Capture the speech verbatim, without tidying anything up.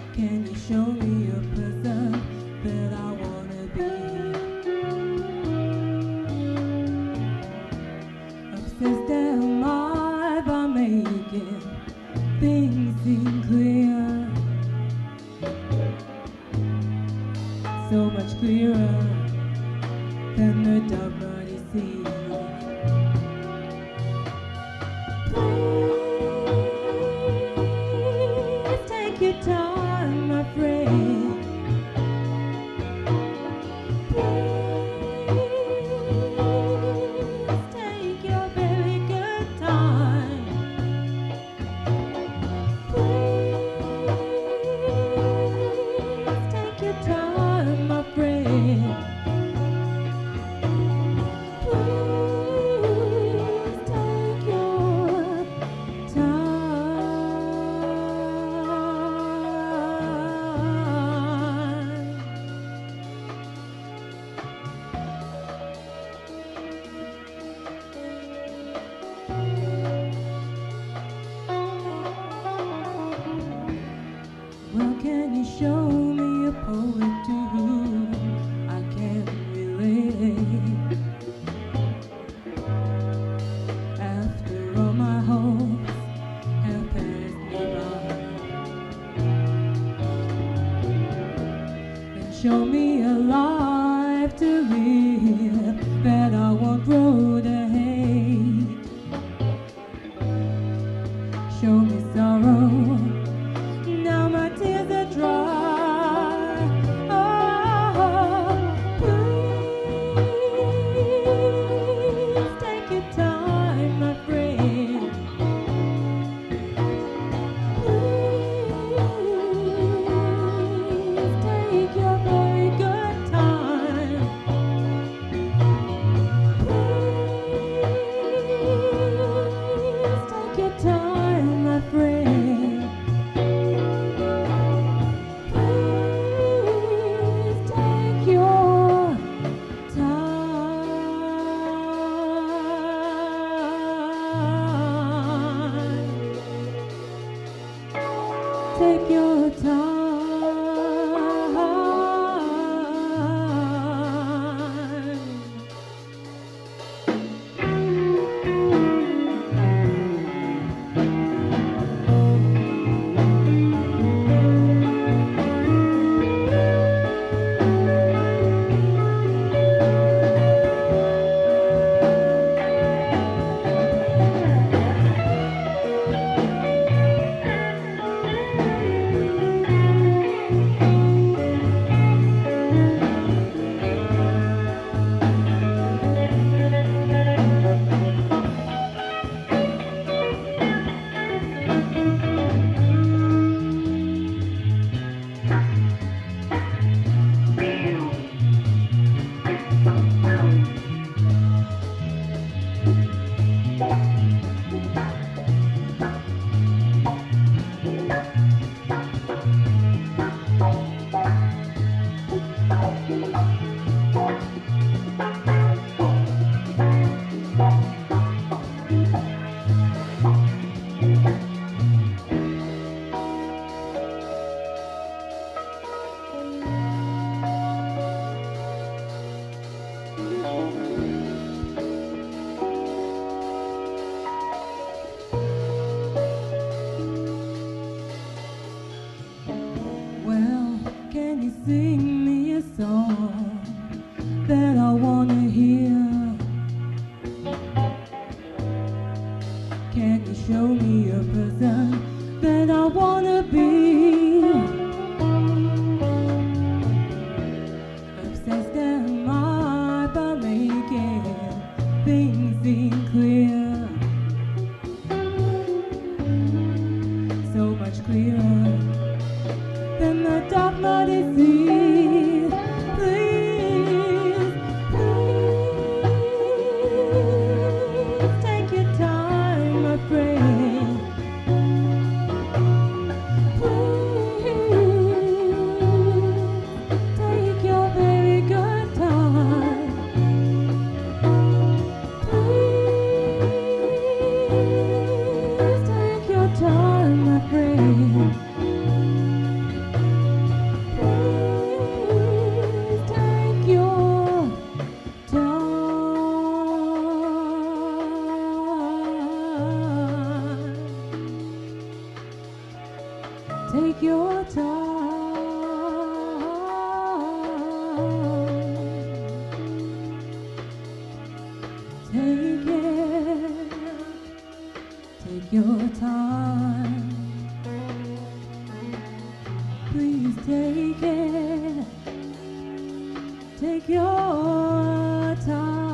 Can you show me a person that I wanna be? Obsessed am I by making things seem clear, so much clearer than the dark muddy sea. Please take your time, my friend. Please take your very good time. Please take your time, my friend. Please take your Well, can you show me a poet to whom I can relate? After all my hopes have passed me by, then show me a life to live that I won't grow to hate. Show me sorrow, now my tears are dry. Oh, please take your time, my friend. Please take your very good time. Please take your time, my friend. Please take your time. Take your time. Well, can you sing me a song that I wanna hear? Can you show me a person that I wanna be? Obsessed am I by making things seem clear, so much clearer than the dark muddy sea. Please Please take it. Take your time.